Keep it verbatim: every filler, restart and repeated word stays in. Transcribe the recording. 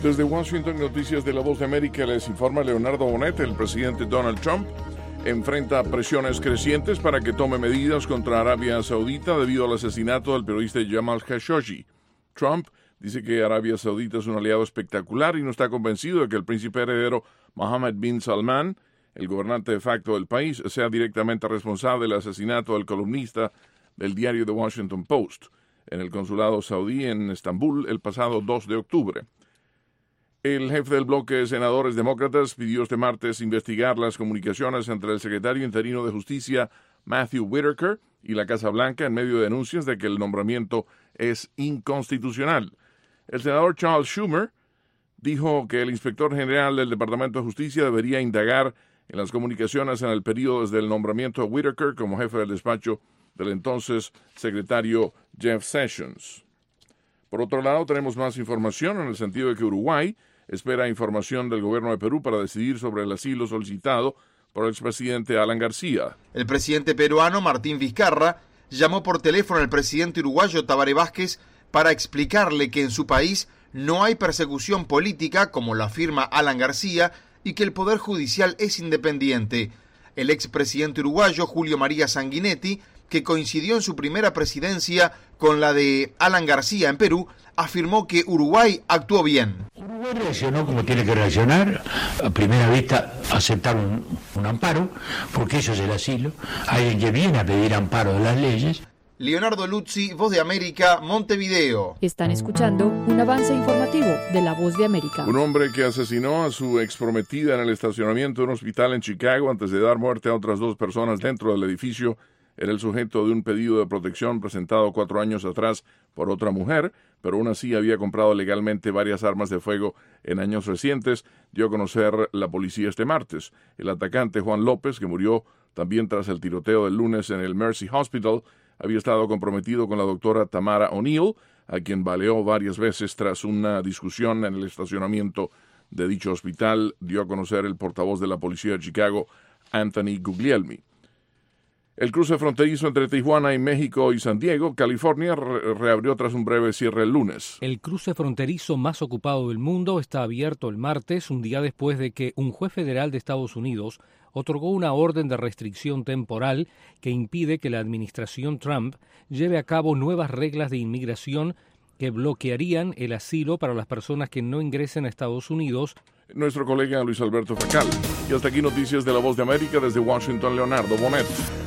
Desde Washington, Noticias de la Voz de América, les informa Leonardo Bonet. El presidente Donald Trump enfrenta presiones crecientes para que tome medidas contra Arabia Saudita debido al asesinato del periodista Jamal Khashoggi. Trump dice que Arabia Saudita es un aliado espectacular y no está convencido de que el príncipe heredero Mohammed bin Salman, el gobernante de facto del país, sea directamente responsable del asesinato del columnista del diario The Washington Post en el consulado saudí en Estambul el pasado dos de octubre. El jefe del bloque de senadores demócratas pidió este martes investigar las comunicaciones entre el secretario interino de Justicia, Matthew Whitaker, y la Casa Blanca en medio de denuncias de que el nombramiento es inconstitucional. El senador Charles Schumer dijo que el inspector general del Departamento de Justicia debería indagar en las comunicaciones en el periodo desde el nombramiento de Whitaker como jefe del despacho del entonces secretario Jeff Sessions. Por otro lado, tenemos más información en el sentido de que Uruguay espera información del gobierno de Perú para decidir sobre el asilo solicitado por el expresidente Alan García. El presidente peruano Martín Vizcarra llamó por teléfono al presidente uruguayo Tabaré Vázquez para explicarle que en su país no hay persecución política, como lo afirma Alan García, y que el Poder Judicial es independiente. El expresidente uruguayo Julio María Sanguinetti, que coincidió en su primera presidencia con la de Alan García en Perú, afirmó que Uruguay actuó bien. Uruguay reaccionó como tiene que reaccionar. A primera vista aceptaron un, un amparo, porque eso es el asilo. Alguien que viene a pedir amparo de las leyes. Leonardo Luzzi, Voz de América, Montevideo. Están escuchando un avance informativo de la Voz de América. Un hombre que asesinó a su exprometida en el estacionamiento de un hospital en Chicago antes de dar muerte a otras dos personas dentro del edificio era el sujeto de un pedido de protección presentado cuatro años atrás por otra mujer, pero aún así había comprado legalmente varias armas de fuego en años recientes, dio a conocer la policía este martes. El atacante Juan López, que murió también tras el tiroteo del lunes en el Mercy Hospital, había estado comprometido con la doctora Tamara O'Neill, a quien baleó varias veces tras una discusión en el estacionamiento de dicho hospital, dio a conocer el portavoz de la policía de Chicago, Anthony Guglielmi. El cruce fronterizo entre Tijuana y México y San Diego, California, re- reabrió tras un breve cierre el lunes. El cruce fronterizo más ocupado del mundo está abierto el martes, un día después de que un juez federal de Estados Unidos otorgó una orden de restricción temporal que impide que la administración Trump lleve a cabo nuevas reglas de inmigración que bloquearían el asilo para las personas que no ingresen a Estados Unidos. Nuestro colega Luis Alberto Facal. Y hasta aquí noticias de la Voz de América desde Washington, Leonardo Bonet.